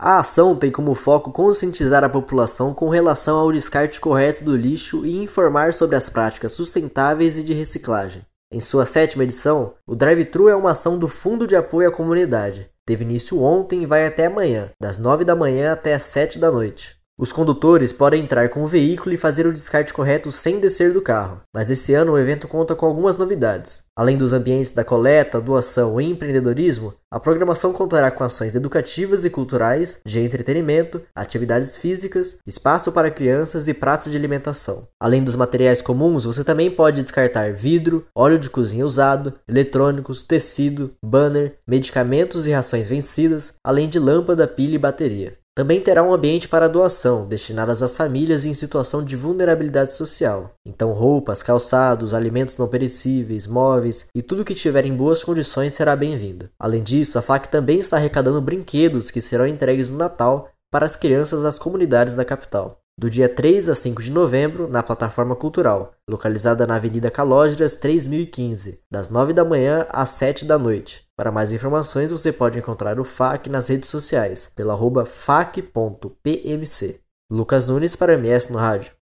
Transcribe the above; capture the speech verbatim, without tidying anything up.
A ação tem como foco conscientizar a população com relação ao descarte correto do lixo e informar sobre as práticas sustentáveis e de reciclagem. Em sua sétima edição, o Drive-Thru é uma ação do Fundo de Apoio à Comunidade. Teve início ontem e vai até amanhã, das nove da manhã até as sete da noite. Os condutores podem entrar com o veículo e fazer o descarte correto sem descer do carro, mas esse ano o evento conta com algumas novidades. Além dos ambientes da coleta, doação e empreendedorismo, a programação contará com ações educativas e culturais, de entretenimento, atividades físicas, espaço para crianças e praças de alimentação. Além dos materiais comuns, você também pode descartar vidro, óleo de cozinha usado, eletrônicos, tecido, banner, medicamentos e rações vencidas, além de lâmpada, pilha e bateria. Também terá um ambiente para doação, destinadas às famílias em situação de vulnerabilidade social. Então roupas, calçados, alimentos não perecíveis, móveis e tudo que tiver em boas condições será bem-vindo. Além disso, a F A C também está arrecadando brinquedos que serão entregues no Natal para as crianças das comunidades da capital. Do dia três a cinco de novembro, na Plataforma Cultural, localizada na Avenida Calógeras três mil e quinze, das nove da manhã às sete da noite. Para mais informações, você pode encontrar o F A C nas redes sociais, pelo arroba fac ponto p m c. Lucas Nunes para o M S no Rádio.